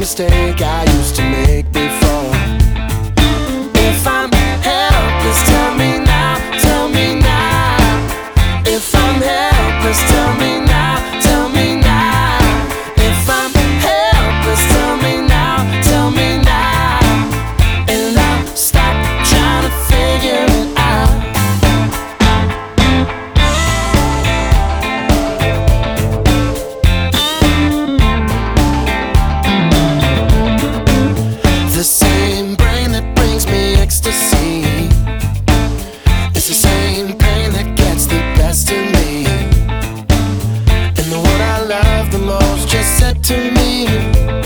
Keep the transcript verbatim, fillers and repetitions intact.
mistake I used to make before. If I'm helpless, tell me now, tell me now. If I'm helpless, tell me now, tell me now. If I'm helpless, tell me now, tell me now. And I'll stop trying to figure it out. The same brain that brings me ecstasy, it's the same pain that gets the best of me. And the one I love the most just said to me,